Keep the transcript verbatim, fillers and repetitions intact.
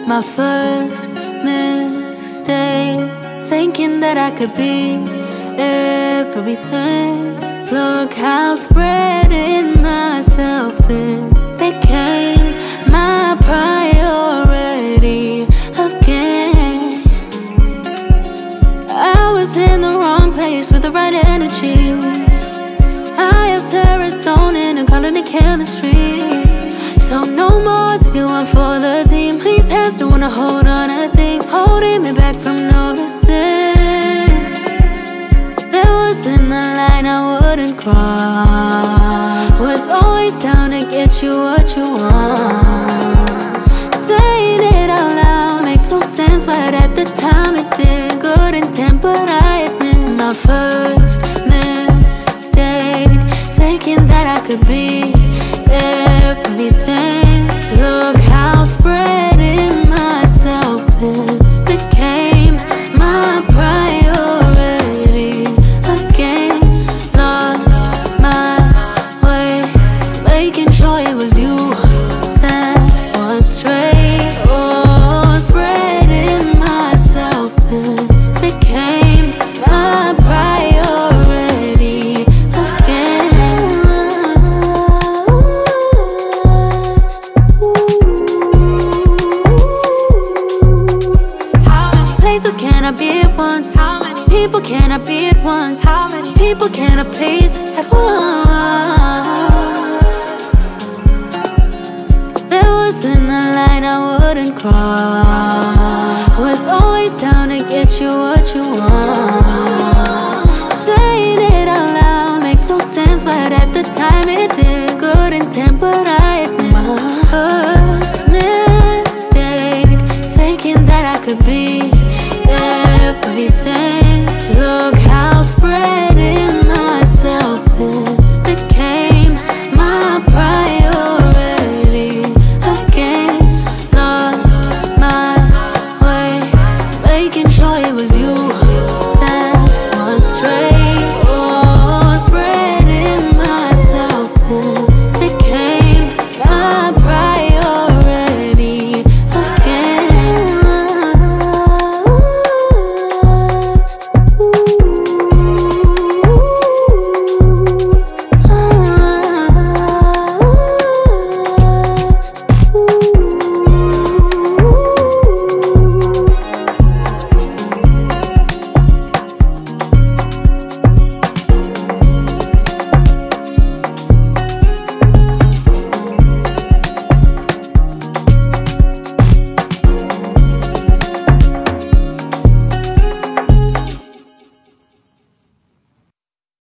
My first mistake, thinking that I could be everything. Look how spreading myself thin became my priority again. I was in the wrong place with the right energy. I have serotonin and calling it chemistry. So no more taking one for the team. Please hands don't wanna hold on to things holding me back from noticing. There wasn't a line I wouldn't cross. Was always down to get you what you want. Saying it out loud makes no sense, but at the time it did. Good intent, but I admit my first mistake, thinking that I could be everything. Look how spreading myself thin became my priority again. Lost my way, making sure it was you that was straight. Oh, spreading myself thin became my priority again. How many places can I be at once? How many people can I be at once? How many people can I please at once? There wasn't a line I wouldn't cross. Was always down to get you what you want. Saying it out loud makes no sense, but at the time it did. Good intent, but I